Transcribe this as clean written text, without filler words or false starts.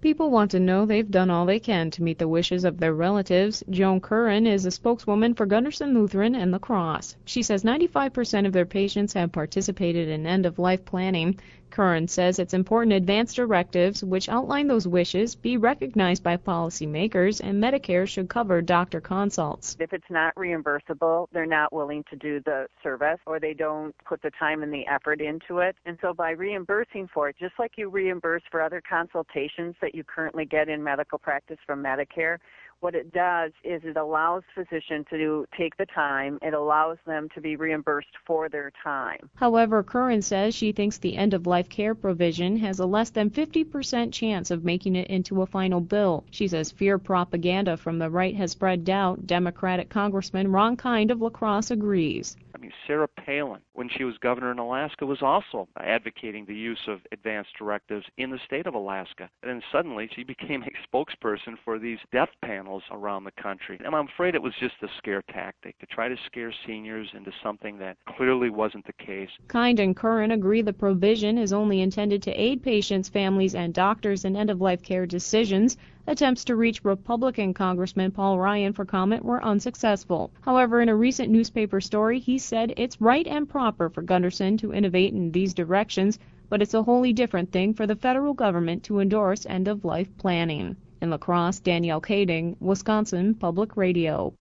People want to know they've done all they can to meet the wishes of their relatives. Joan Curran is a spokeswoman for Gunderson Lutheran and La Crosse. She says 95% of their patients have participated in end-of-life planning. Curran says it's important advance directives, which outline those wishes, be recognized by policymakers, and Medicare should cover doctor consults. If it's not reimbursable, they're not willing to do the service, or they don't put the time and the effort into it. And so by reimbursing for it, just like you reimburse for other consultations that you currently get in medical practice from Medicare, what it does is it allows physicians to take the time. It allows them to be reimbursed for their time. However, Curran says she thinks the end-of-life care provision has a less than 50% chance of making it into a final bill. She says fear propaganda from the right has spread doubt. Democratic Congressman Ron Kind of La Crosse agrees. Sarah Palin, when she was governor in Alaska, was also advocating the use of advance directives in the state of Alaska. And then suddenly she became a spokesperson for these death panels around the country. And I'm afraid it was just a scare tactic to try to scare seniors into something that clearly wasn't the case. Kind and Curran agree the provision is only intended to aid patients, families, and doctors in end-of-life care decisions. Attempts to reach Republican Congressman Paul Ryan for comment were unsuccessful. However, in a recent newspaper story, he said it's right and proper for Gunderson to innovate in these directions, but it's a wholly different thing for the federal government to endorse end-of-life planning. In La Crosse, Danielle Kading, Wisconsin Public Radio.